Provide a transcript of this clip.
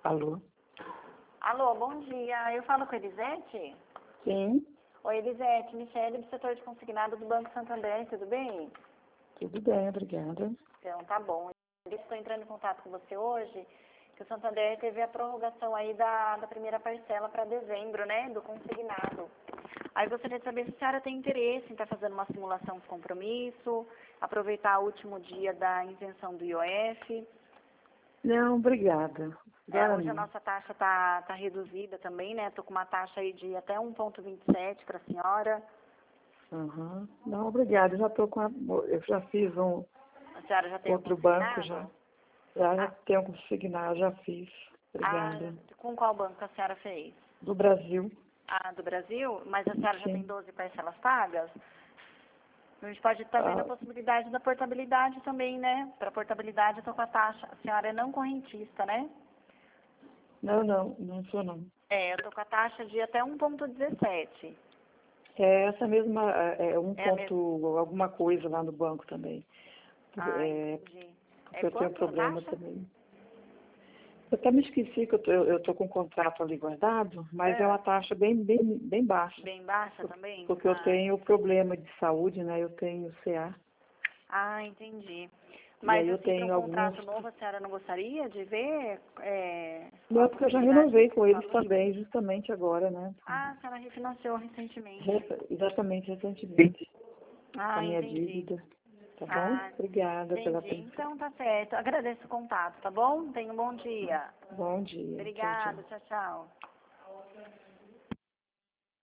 Alô? Alô, bom dia. Eu falo com a Elisete? Sim, Oi, Elisete. Michele, do setor de consignado do Banco Santander, tudo bem? tudo bem, obrigada. Então, tá bom. Eu estou entrando em contato com você hoje, que o Santander teve a prorrogação aí da primeira parcela para dezembro, né, do consignado. Aí gostaria de saber se a senhora tem interesse em estar fazendo uma simulação de compromisso, aproveitar o último dia da isenção do IOF. Não, obrigada. Agora Hoje a não. nossa taxa tá reduzida também, né? Tô com uma taxa aí de até 1,27 para a senhora. Uhum. Não, obrigada. Eu já fiz um A senhora já tem o outro banco já. consignado? Já Ah, tenho consignado, já fiz. Obrigada. com qual banco a senhora fez? Do Brasil, Ah, do Brasil? Mas a senhora já tem sim. 12 parcelas pagas? A gente pode estar vendo a Ah, possibilidade da portabilidade também, né? Para portabilidade eu tô com a taxa. A senhora é não correntista, né? não sou não. Eu tô com a taxa de até 1,17. É essa mesma, um É a mesma? ponto, alguma coisa lá no banco também. Ah, entendi. É Porque eu tenho quanto a problema taxa? também. Eu até me esqueci que eu tô com um contrato ali guardado, mas é uma taxa bem baixa. Bem baixa também? Porque eu tenho problema de saúde, né? Eu tenho CA. Entendi. E Mas aí eu assim, para um tenho alguns. contrato novo, a senhora não gostaria de ver Não, a é porque eu já possibilidade renovei com de eles valor? também, justamente agora, né? Ah, a senhora refinanciou recentemente. Exatamente, recentemente, com a minha Entendi. dívida. Tá bom? Ah, Obrigada pela entendi. atenção. Então tá certo. Agradeço o contato, tá bom? Tenha um bom dia. Bom dia. Tchau, tchau. Obrigada, tchau, tchau.